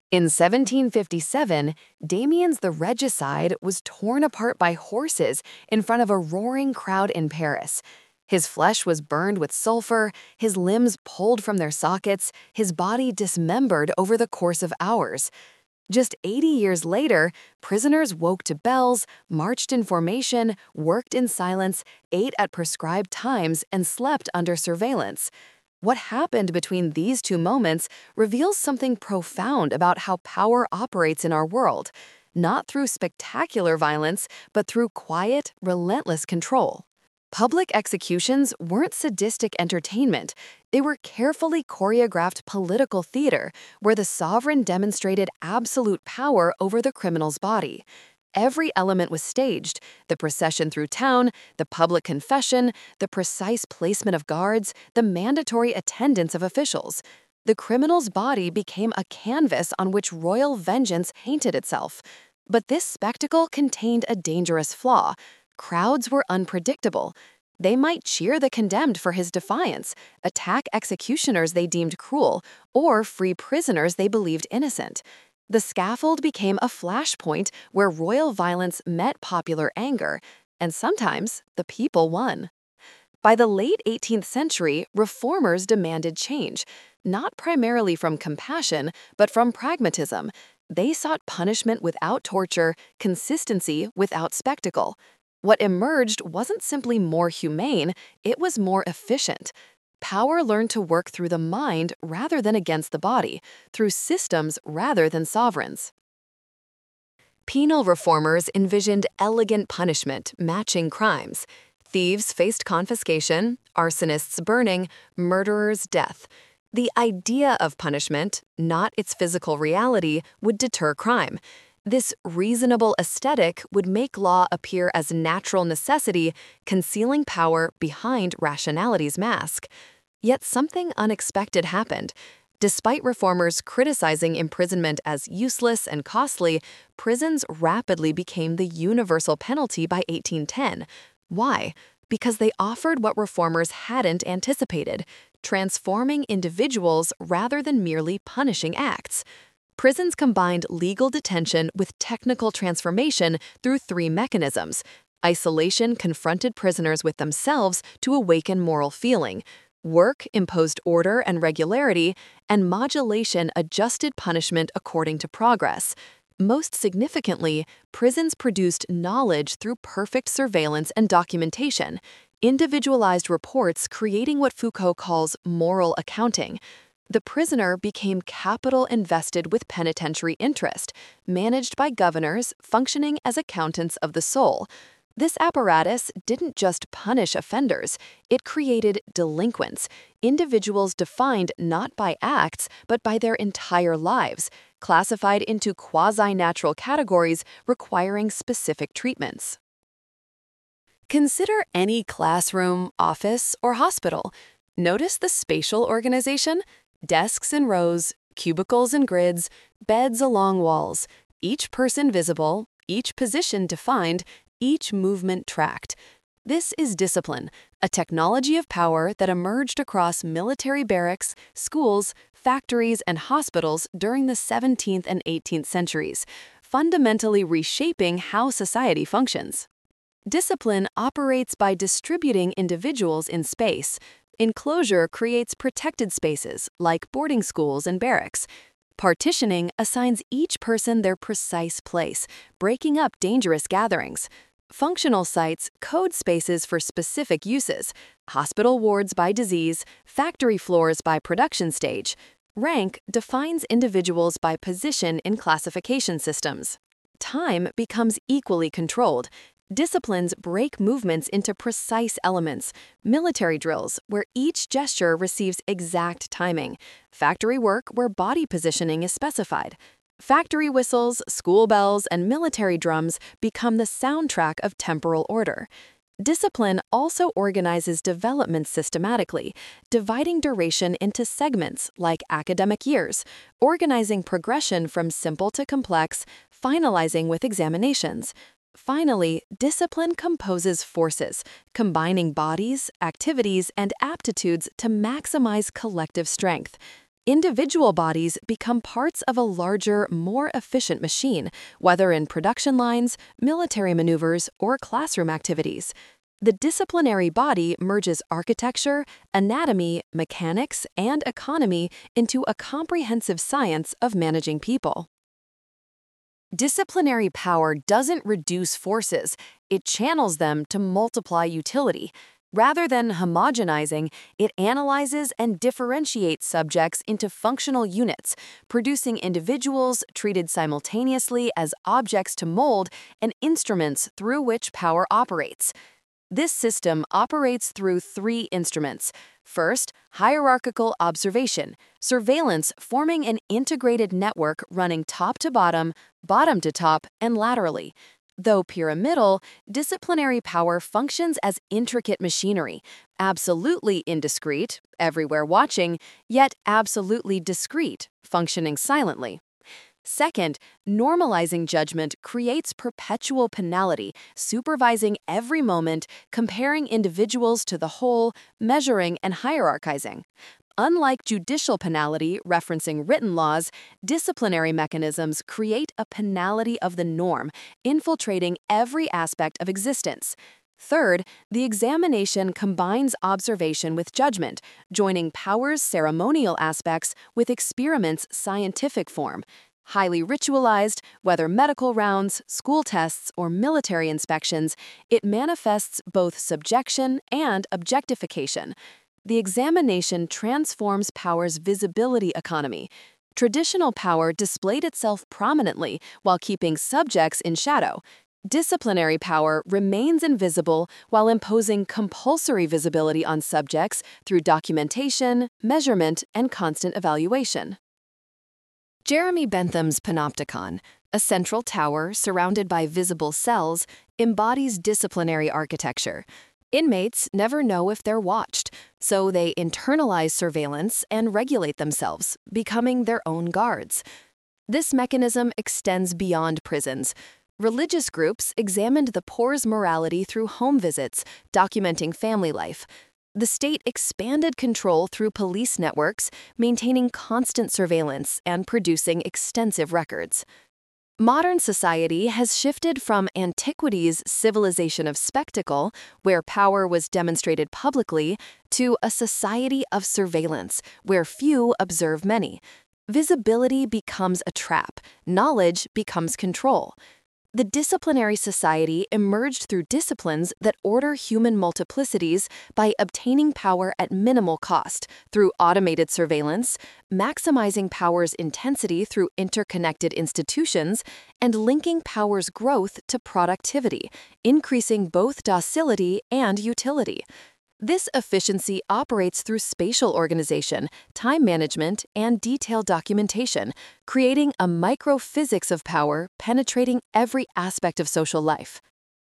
In 1757, Damiens the Regicide was torn apart by horses in front of a roaring crowd in Paris. His flesh was burned with sulfur, his limbs pulled from their sockets, his body dismembered over the course of hours. Just 80 years later, prisoners woke to bells, marched in formation, worked in silence, ate at prescribed times, and slept under surveillance. What happened between these two moments reveals something profound about how power operates in our world, not through spectacular violence, but through quiet, relentless control. Public executions weren't sadistic entertainment. They were carefully choreographed political theater where the sovereign demonstrated absolute power over the criminal's body. Every element was staged: the procession through town, the public confession, the precise placement of guards, the mandatory attendance of officials. The criminal's body became a canvas on which royal vengeance painted itself. But this spectacle contained a dangerous flaw. Crowds were unpredictable. They might cheer the condemned for his defiance, attack executioners they deemed cruel, or free prisoners they believed innocent. The scaffold became a flashpoint where royal violence met popular anger, and sometimes the people won. By the late 18th century, reformers demanded change, not primarily from compassion, but from pragmatism. They sought punishment without torture, consistency without spectacle. What emerged wasn't simply more humane, it was more efficient. Power learned to work through the mind rather than against the body, through systems rather than sovereigns. Penal reformers envisioned elegant punishment matching crimes. Thieves faced confiscation, arsonists burning, murderers death. The idea of punishment, not its physical reality, would deter crime. This reasonable aesthetic would make law appear as natural necessity, concealing power behind rationality's mask. Yet something unexpected happened. Despite reformers criticizing imprisonment as useless and costly, prisons rapidly became the universal penalty by 1810. Why? Because they offered what reformers hadn't anticipated: transforming individuals rather than merely punishing acts. Prisons combined legal detention with technical transformation through three mechanisms. Isolation confronted prisoners with themselves to awaken moral feeling. Work imposed order and regularity, and modulation adjusted punishment according to progress. Most significantly, prisons produced knowledge through perfect surveillance and documentation, individualized reports creating what Foucault calls moral accounting. The prisoner became capital invested with penitentiary interest, managed by governors functioning as accountants of the soul. This apparatus didn't just punish offenders, it created delinquents, individuals defined not by acts but by their entire lives, classified into quasi-natural categories requiring specific treatments. Consider any classroom, office, or hospital. Notice the spatial organization: desks in rows, cubicles in grids, beds along walls, each person visible, each position defined, each movement tracked. This is discipline, a technology of power that emerged across military barracks, schools, factories, and hospitals during the 17th and 18th centuries, fundamentally reshaping how society functions. Discipline operates by distributing individuals in space. Enclosure creates protected spaces, like boarding schools and barracks. Partitioning assigns each person their precise place, breaking up dangerous gatherings. Functional sites code spaces for specific uses: hospital wards by disease, factory floors by production stage. Rank defines individuals by position in classification systems. Time becomes equally controlled. Disciplines break movements into precise elements: military drills, where each gesture receives exact timing; factory work, where body positioning is specified. Factory whistles, school bells, and military drums become the soundtrack of temporal order. Discipline also organizes development systematically, dividing duration into segments like academic years, organizing progression from simple to complex, finalizing with examinations. Finally, discipline composes forces, combining bodies, activities, and aptitudes to maximize collective strength. Individual bodies become parts of a larger, more efficient machine, whether in production lines, military maneuvers, or classroom activities. The disciplinary body merges architecture, anatomy, mechanics, and economy into a comprehensive science of managing people. Disciplinary power doesn't reduce forces, it channels them to multiply utility. Rather than homogenizing, it analyzes and differentiates subjects into functional units, producing individuals treated simultaneously as objects to mold and instruments through which power operates. This system operates through three instruments. First, hierarchical observation, surveillance forming an integrated network running top to bottom to top, and laterally. Though pyramidal, disciplinary power functions as intricate machinery, absolutely indiscrete, everywhere watching, yet absolutely discrete, functioning silently. Second, normalizing judgment creates perpetual penality, supervising every moment, comparing individuals to the whole, measuring and hierarchizing. Unlike judicial penalty referencing written laws, disciplinary mechanisms create a penalty of the norm, infiltrating every aspect of existence. Third, the examination combines observation with judgment, joining power's ceremonial aspects with experiment's scientific form. Highly ritualized, whether medical rounds, school tests, or military inspections, it manifests both subjection and objectification. The examination transforms power's visibility economy. Traditional power displayed itself prominently while keeping subjects in shadow. Disciplinary power remains invisible while imposing compulsory visibility on subjects through documentation, measurement, and constant evaluation. Jeremy Bentham's panopticon, a central tower surrounded by visible cells, embodies disciplinary architecture. Inmates never know if they're watched, so they internalize surveillance and regulate themselves, becoming their own guards. This mechanism extends beyond prisons. Religious groups examined the poor's morality through home visits, documenting family life. The state expanded control through police networks, maintaining constant surveillance and producing extensive records. Modern society has shifted from antiquity's civilization of spectacle, where power was demonstrated publicly, to a society of surveillance, where few observe many. Visibility becomes a trap, knowledge becomes control. The disciplinary society emerged through disciplines that order human multiplicities by obtaining power at minimal cost through automated surveillance, maximizing power's intensity through interconnected institutions, and linking power's growth to productivity, increasing both docility and utility. This efficiency operates through spatial organization, time management, and detailed documentation, creating a microphysics of power penetrating every aspect of social life.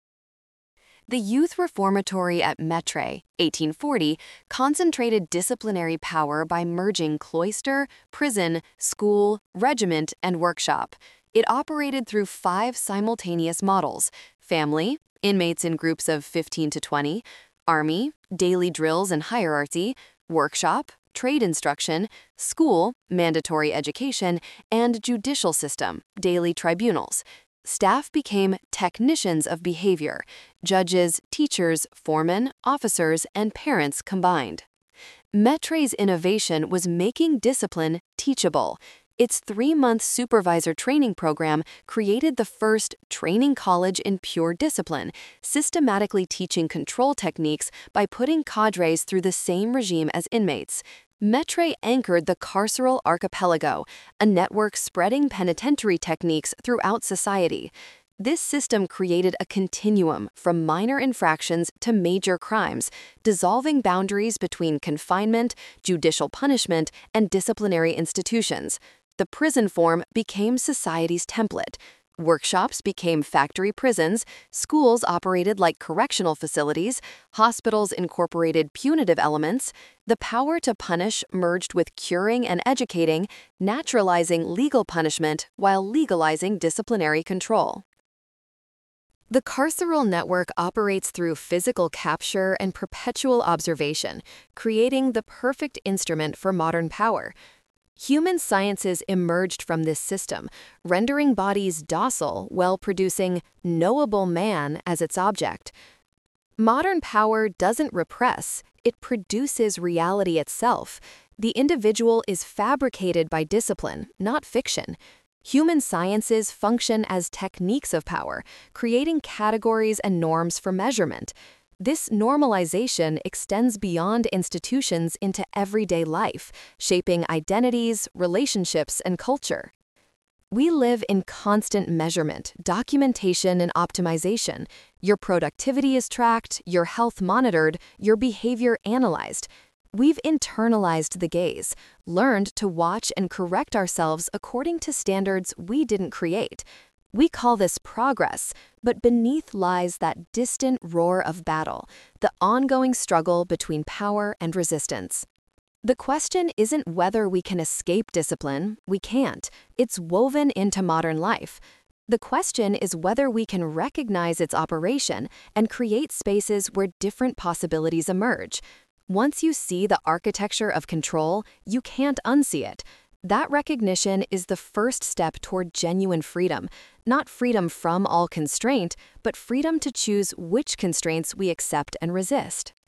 The Youth Reformatory at Mettray, 1840, concentrated disciplinary power by merging cloister, prison, school, regiment, and workshop. It operated through 5 simultaneous models: family, inmates in groups of 15 to 20, army, daily drills and hierarchy, workshop, trade instruction, school, mandatory education, and judicial system, daily tribunals. Staff became technicians of behavior, judges, teachers, foremen, officers, and parents combined. Mettray's innovation was making discipline teachable. Its 3-month supervisor training program created the first training college in pure discipline, systematically teaching control techniques by putting cadres through the same regime as inmates. Mettray anchored the carceral archipelago, a network spreading penitentiary techniques throughout society. This system created a continuum from minor infractions to major crimes, dissolving boundaries between confinement, judicial punishment, and disciplinary institutions. The prison form became society's template. Workshops became factory prisons, schools operated like correctional facilities, hospitals incorporated punitive elements. The power to punish merged with curing and educating, naturalizing legal punishment while legalizing disciplinary control. The carceral network operates through physical capture and perpetual observation, creating the perfect instrument for modern power. Human sciences emerged from this system, rendering bodies docile while producing knowable man as its object. Modern power doesn't repress, it produces reality itself. The individual is fabricated by discipline, not fiction. Human sciences function as techniques of power, creating categories and norms for measurement. This normalization extends beyond institutions into everyday life, shaping identities, relationships, and culture. We live in constant measurement, documentation, and optimization. Your productivity is tracked, your health monitored, your behavior analyzed. We've internalized the gaze, learned to watch and correct ourselves according to standards we didn't create. We call this progress, but beneath lies that distant roar of battle, the ongoing struggle between power and resistance. The question isn't whether we can escape discipline. We can't. It's woven into modern life. The question is whether we can recognize its operation and create spaces where different possibilities emerge. Once you see the architecture of control, you can't unsee it. That recognition is the first step toward genuine freedom, not freedom from all constraint, but freedom to choose which constraints we accept and resist.